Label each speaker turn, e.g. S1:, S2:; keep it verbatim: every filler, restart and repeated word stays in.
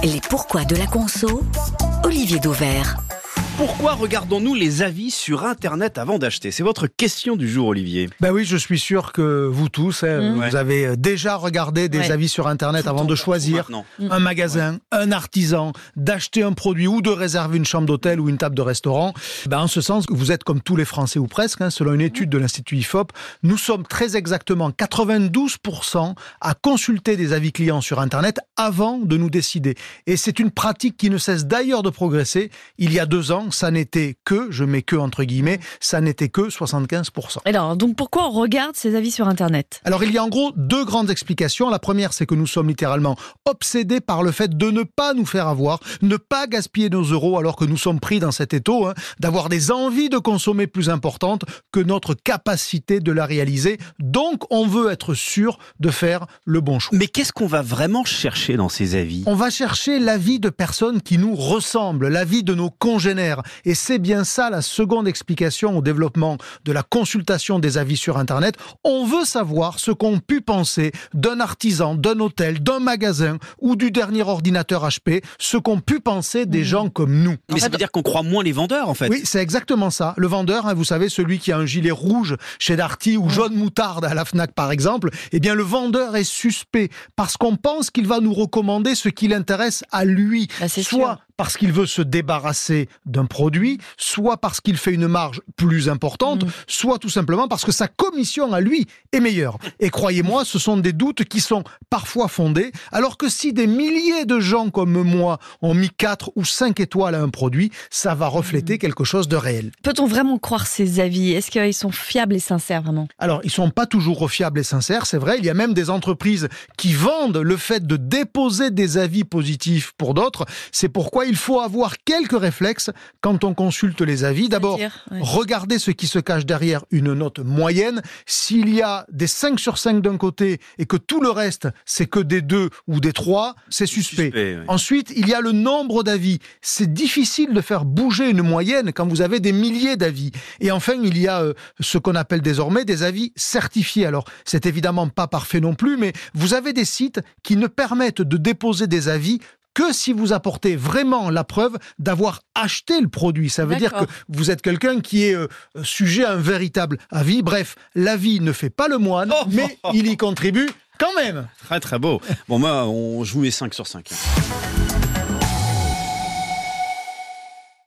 S1: Les pourquoi de la conso, Olivier Dauvert.
S2: Pourquoi regardons-nous les avis sur Internet avant d'acheter ? C'est votre question du jour, Olivier.
S3: Ben oui, je suis sûr que vous tous, hein,
S2: Mmh.
S3: vous avez déjà regardé des
S4: Ouais.
S3: avis sur Internet
S2: Tout
S3: avant
S2: le
S3: de
S2: temps,
S3: choisir
S2: tout maintenant.
S3: un magasin, un artisan, d'acheter un produit ou de réserver une chambre d'hôtel ou une table de restaurant. Ben, en ce sens, vous êtes comme tous les Français ou presque, hein, selon une étude de l'Institut I F O P, nous sommes très exactement quatre-vingt-douze pour cent à consulter des avis clients sur Internet avant de nous décider. Et c'est une pratique qui ne cesse d'ailleurs de progresser. Il y a deux ans, ça n'était que, je mets que entre guillemets, ça n'était que soixante-quinze pour cent.
S4: Alors, donc pourquoi on regarde ces avis sur Internet ?
S3: Alors, il y a en gros deux grandes explications. La première, c'est que nous sommes littéralement obsédés par le fait de ne pas nous faire avoir, ne pas gaspiller nos euros alors que nous sommes pris dans cet étau, hein, d'avoir des envies de consommer plus importantes que notre capacité de la réaliser. Donc, on veut être sûr de faire le bon choix.
S2: Mais qu'est-ce qu'on va vraiment chercher dans ces avis ?
S3: On va chercher l'avis de personnes qui nous ressemblent, l'avis de nos congénères. Et c'est bien ça la seconde explication au développement de la consultation des avis sur Internet. On veut savoir ce qu'ont pu penser d'un artisan, d'un hôtel, d'un magasin ou du dernier ordinateur H P, ce qu'ont pu penser des gens comme nous.
S2: Mais ça veut dire qu'on croit moins les vendeurs, en fait.
S3: Oui, c'est exactement ça. Le vendeur, hein, vous savez, celui qui a un gilet rouge chez Darty ou jaune moutarde à la Fnac par exemple, eh bien le vendeur est suspect parce qu'on pense qu'il va nous recommander ce qui l'intéresse à lui.
S4: Bah, c'est
S3: soit
S4: sûr.
S3: parce qu'il veut se débarrasser d'un produit, soit parce qu'il fait une marge plus importante,
S4: Mmh.
S3: soit tout simplement parce que sa commission à lui est meilleure. Et croyez-moi, ce sont des doutes qui sont parfois fondés, alors que si des milliers de gens comme moi ont mis quatre ou cinq étoiles à un produit, ça va refléter quelque chose de réel.
S4: Peut-on vraiment croire ces avis ? Est-ce qu'ils sont fiables et sincères vraiment ?
S3: Alors, ils sont pas toujours fiables et sincères, c'est vrai. Il y a même des entreprises qui vendent le fait de déposer des avis positifs pour d'autres. C'est pourquoi il faut avoir quelques réflexes quand on consulte les avis. D'abord,
S4: C'est-à-dire, ouais.
S3: regardez ce qui se cache derrière une note moyenne. S'il y a des cinq sur cinq d'un côté et que tout le reste, c'est que des deux ou des trois, c'est suspect.
S2: Suspect, oui.
S3: Ensuite, il y a le nombre d'avis. C'est difficile de faire bouger une moyenne quand vous avez des milliers d'avis. Et enfin, il y a euh, ce qu'on appelle désormais des avis certifiés. Alors, c'est évidemment pas parfait non plus, mais vous avez des sites qui ne permettent de déposer des avis que si vous apportez vraiment la preuve d'avoir acheté le produit. Ça veut dire que
S4: D'accord.
S3: vous êtes quelqu'un qui est euh, sujet à un véritable avis. Bref, l'avis ne fait pas le moine,
S2: Oh
S3: mais il y contribue quand même.
S2: Très très beau. Bon, moi, on, je vous mets cinq sur cinq.